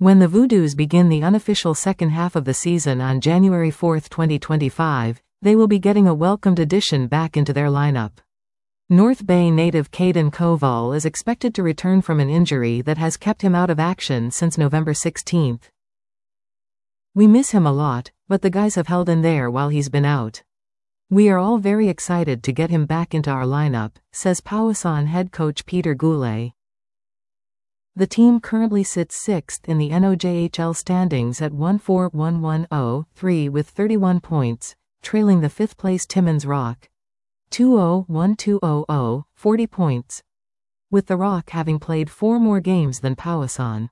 When the Voodoos begin the unofficial second half of the season on January 4, 2025, they will be getting a welcomed addition back into their lineup. North Bay native Caden Koval is expected to return from an injury that has kept him out of action since November 16. We miss him a lot, but the guys have held in there while he's been out. We are all very excited to get him back into our lineup, says Powassan head coach Peter Goulet. The team currently sits 6th in the NOJHL standings at 1-4-1-1-0-3 with 31 points, trailing the 5th-place Timmins Rock. 2-0-1-2-0-0, 40 points. With the Rock having played 4 more games than Powassan.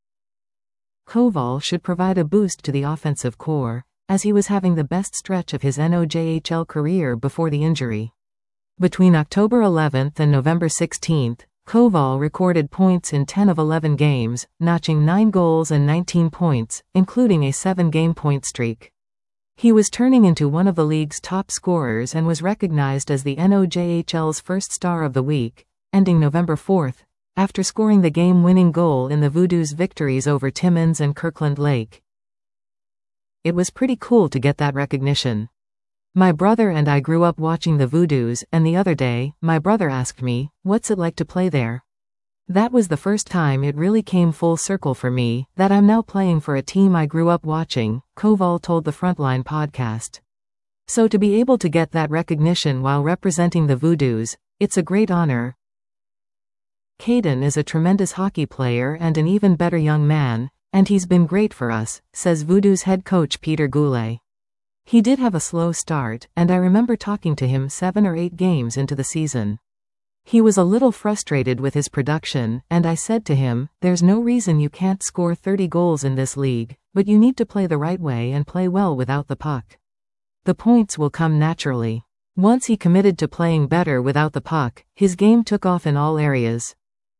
Koval should provide a boost to the offensive core, as he was having the best stretch of his NOJHL career before the injury. Between October 11 and November 16, Koval recorded points in 10 of 11 games, notching 9 goals and 19 points, including a 7-game point streak. He was turning into one of the league's top scorers and was recognized as the NOJHL's first star of the week, ending November 4, after scoring the game-winning goal in the Voodoos' victories over Timmins and Kirkland Lake. It was pretty cool to get that recognition. My brother and I grew up watching the Voodoos, and the other day, my brother asked me, "What's it like to play there?" That was the first time it really came full circle for me, that I'm now playing for a team I grew up watching, Koval told the Frontline podcast. So to be able to get that recognition while representing the Voodoos, it's a great honor. Caden is a tremendous hockey player and an even better young man, and he's been great for us, says Voodoos head coach Peter Goulet. He did have a slow start, and I remember talking to him 7 or 8 games into the season. He was a little frustrated with his production, and I said to him, "There's no reason you can't score 30 goals in this league, but you need to play the right way and play well without the puck. The points will come naturally." Once he committed to playing better without the puck, his game took off in all areas.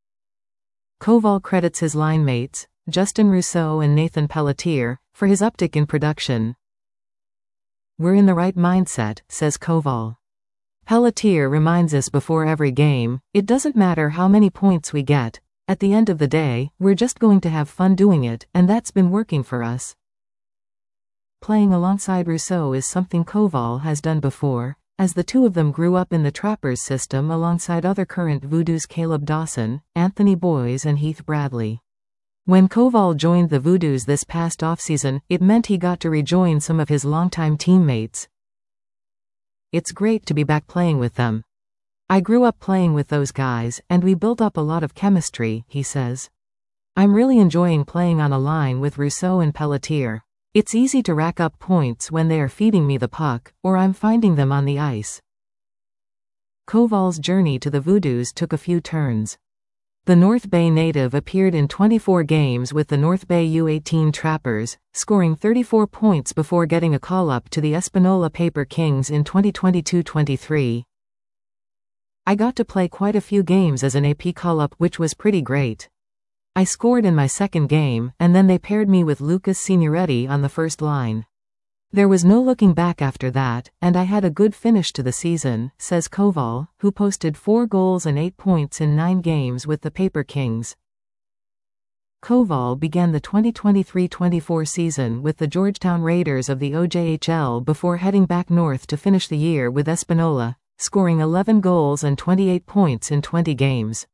Koval credits his line mates, Justin Rousseau and Nathan Pelletier, for his uptick in production. "We're in the right mindset," says Koval. Pelletier reminds us before every game, "It doesn't matter how many points we get. At the end of the day, we're just going to have fun doing it, and that's been working for us." Playing alongside Rousseau is something Koval has done before, as the two of them grew up in the Trappers system alongside other current Voodoos Caleb Dawson, Anthony Boyes and Heath Bradley. When Koval joined the Voodoos this past offseason, it meant he got to rejoin some of his longtime teammates. "It's great to be back playing with them. I grew up playing with those guys, and we built up a lot of chemistry," he says. "I'm really enjoying playing on a line with Rousseau and Pelletier. It's easy to rack up points when they are feeding me the puck, or I'm finding them on the ice." Koval's journey to the Voodoos took a few turns. The North Bay native appeared in 24 games with the North Bay U18 Trappers, scoring 34 points before getting a call-up to the Espanola Paper Kings in 2022-23. "I got to play quite a few games as an AP call-up, which was pretty great. I scored in my second game, and then they paired me with Lucas Signoretti on the first line. There was no looking back after that, and I had a good finish to the season," says Koval, who posted 4 goals and 8 points in 9 games with the Paper Kings. Koval began the 2023-24 season with the Georgetown Raiders of the OJHL before heading back north to finish the year with Espanola, scoring 11 goals and 28 points in 20 games.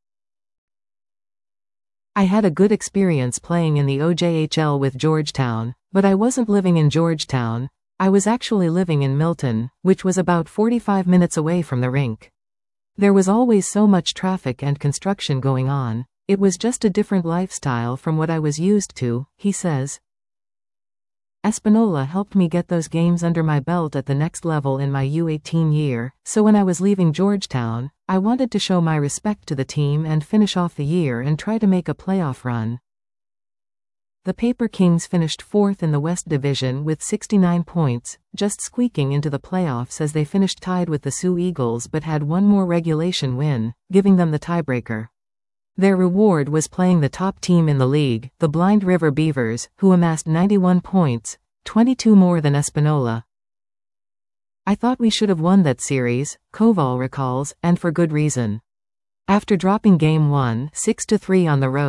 "I had a good experience playing in the OJHL with Georgetown, but I wasn't living in Georgetown. I was actually living in Milton, which was about 45 minutes away from the rink. There was always so much traffic and construction going on. It was just a different lifestyle from what I was used to," he says. "Espanola helped me get those games under my belt at the next level in my U18 year, so when I was leaving Georgetown, I wanted to show my respect to the team and finish off the year and try to make a playoff run." The Paper Kings finished 4th in the West Division with 69 points, just squeaking into the playoffs as they finished tied with the Sioux Eagles but had one more regulation win, giving them the tiebreaker. Their reward was playing the top team in the league, the Blind River Beavers, who amassed 91 points, 22 more than Espanola. "I thought we should have won that series," Koval recalls, and for good reason. After dropping Game 1 6-3 on the road,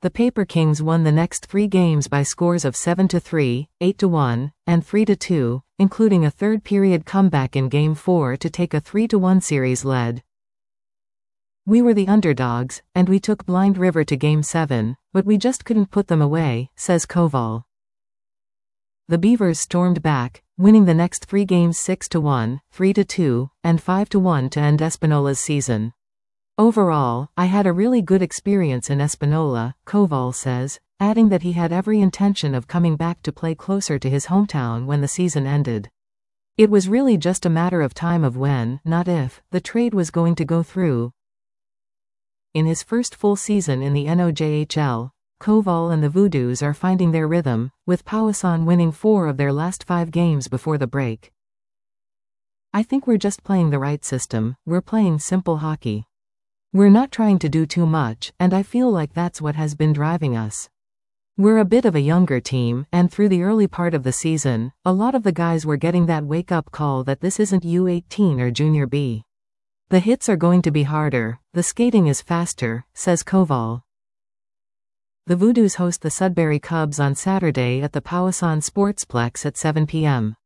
The Paper Kings won the next 3 games by scores of 7-3, 8-1, and 3-2, including a third-period comeback in Game 4 to take a 3-1 series lead. We were the underdogs, and we took Blind River to Game 7, but we just couldn't put them away, says Koval. The Beavers stormed back, winning the next 3 games 6-1, 3-2, and 5-1 to end Espinola's season. Overall, I had a really good experience in Espinola, Koval says, adding that he had every intention of coming back to play closer to his hometown when the season ended. It was really just a matter of time of when, not if, the trade was going to go through. In his first full season in the NOJHL, Koval and the Voodoos are finding their rhythm, with Powassan winning 4 of their last 5 games before the break. I think we're just playing the right system, we're playing simple hockey. We're not trying to do too much, and I feel like that's what has been driving us. We're a bit of a younger team, and through the early part of the season, a lot of the guys were getting that wake-up call that this isn't U18 or Junior B. The hits are going to be harder, the skating is faster, says Koval. The Voodoos host the Sudbury Cubs on Saturday at the Powassan Sportsplex at 7 p.m.